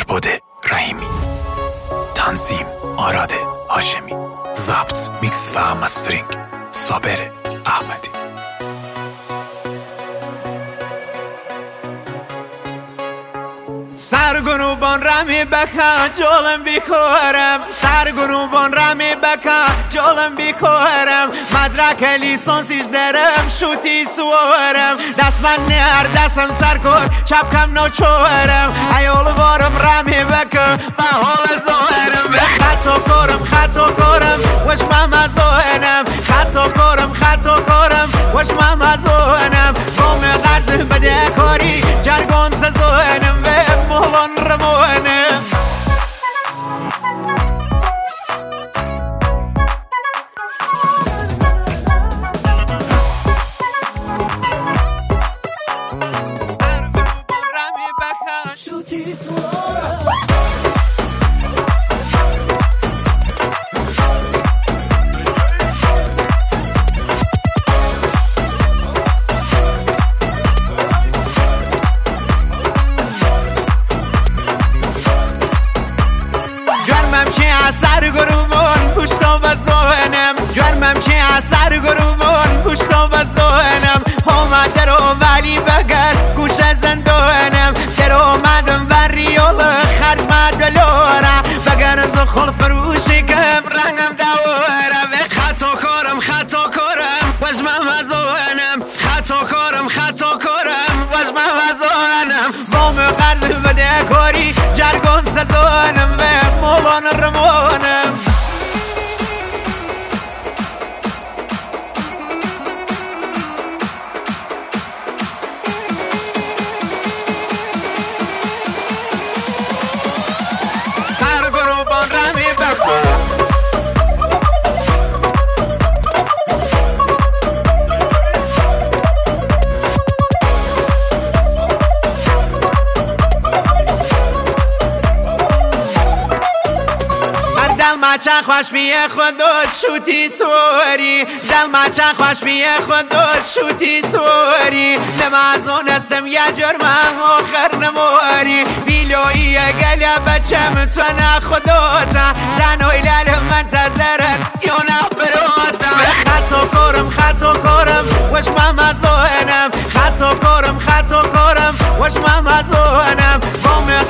فرباده رحیمی، تنظیم آراد هاشمی، ضبط میکس و مسترینگ صابر احمدی. سرگروبان رمی بکن جولم بیکارم، سرگروبان رمی بکن جولم بیکارم، مدرک لیسانسیش درم شوتی سوارم، دست من نهر دستم سر کن چپکم نوچورم، ایال وارم رمی بکن با حال زوارم، خطا کارم وش مم زوانم، خطا کارم وش مم زوانم، قوم قرض بده کاری جرگان سزوانم مولان رموانم. سرگروبان رمی بکن شوتی سوارم. جرمم چی از سرگروبان پشتم و زوانم، جرمم چی از سرگروبان پشتم و زوانم، آمد در ولی بگر گوش زندانم، در آمدم و ریال خرد مدلاره بگر از خل فروشی کم رنگم دواره، خطا کارم وجمم و زوانم، خطا کارم وجمم و زوانم، بام قرض بده کاری جرگان سزانم مولان رموانم. سرگروبان رمی بکن دل خوش میه خودت شوتی سواری، دل خوش میه خودت شوتی سواری، نمازون استم یه جرمم آخر نمواری، بیلویی گلیا بچم تو نخودتا جنوی لال منتظرن یا نبروتا، خطا کارم وش مم زوانم، خطا کارم وش مم زوانم،